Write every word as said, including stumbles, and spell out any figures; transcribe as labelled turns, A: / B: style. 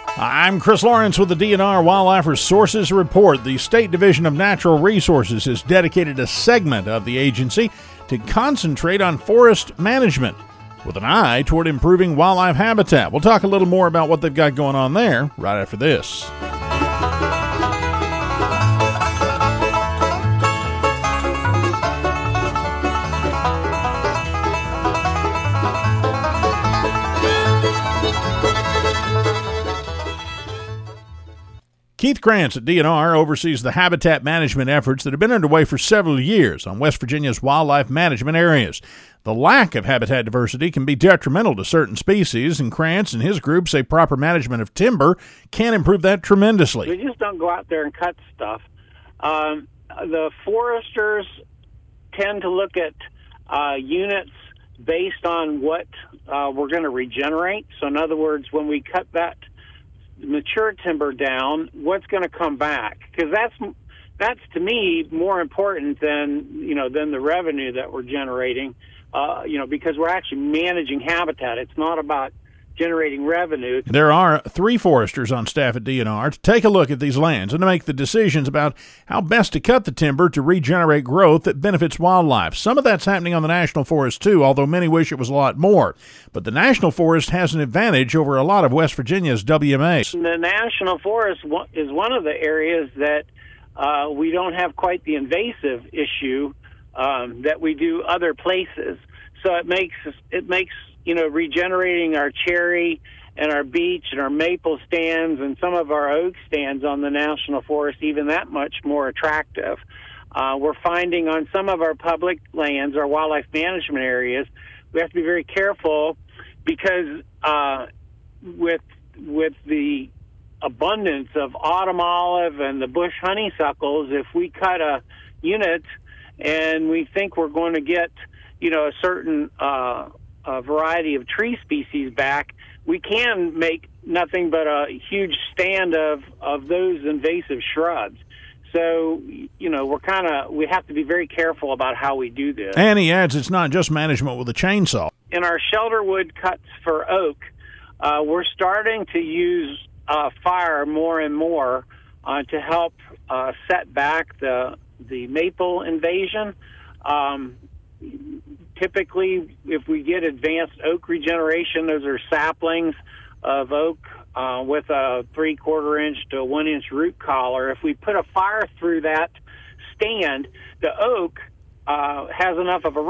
A: I'm Chris Lawrence with the D N R Wildlife Resources Report. The State Division of Natural Resources has dedicated a segment of the agency to concentrate on forest management with an eye toward improving wildlife habitat. We'll talk a little more about what they've got going on there right after this. Keith Krantz at D N R oversees the habitat management efforts that have been underway for several years on West Virginia's wildlife management areas. The lack of habitat diversity can be detrimental to certain species, and Krantz and his group say proper management of timber can improve that tremendously.
B: We just don't go out there and cut stuff. Um, the foresters tend to look at uh, units based on what uh, we're going to regenerate. So in other words, when we cut that mature timber down, what's going to come back? Because that's that's to me more important than you know than the revenue that we're generating. Uh, you know, because we're actually managing habitat. It's not about generating revenue.
A: There are three foresters on staff at D N R to take a look at these lands and to make the decisions about how best to cut the timber to regenerate growth that benefits wildlife. Some of that's happening on the National Forest, too, although many wish it was a lot more. But the National Forest has an advantage over a lot of West Virginia's W M As.
B: The National Forest is one of the areas that uh, we don't have quite the invasive issue um, that we do other places. So it makes it makes you know, regenerating our cherry and our beech and our maple stands and some of our oak stands on the National Forest even that much more attractive. Uh, we're finding on some of our public lands, our wildlife management areas, we have to be very careful because uh, with with the abundance of autumn olive and the bush honeysuckles, if we cut a unit and we think we're going to get, you know, a certain uh, a variety of tree species back, we can make nothing but a huge stand of, of those invasive shrubs. So, you know, we're kind of, we have to be very careful about how we do this.
A: And he adds it's not just management with a chainsaw.
B: In our shelter wood cuts for oak, uh, we're starting to use uh, fire more and more uh, to help uh, set back the, the maple invasion. Um, Typically, if we get advanced oak regeneration, those are saplings of oak uh, with a three-quarter inch to a one-inch root collar. If we put a fire through that stand, the oak uh, has enough of a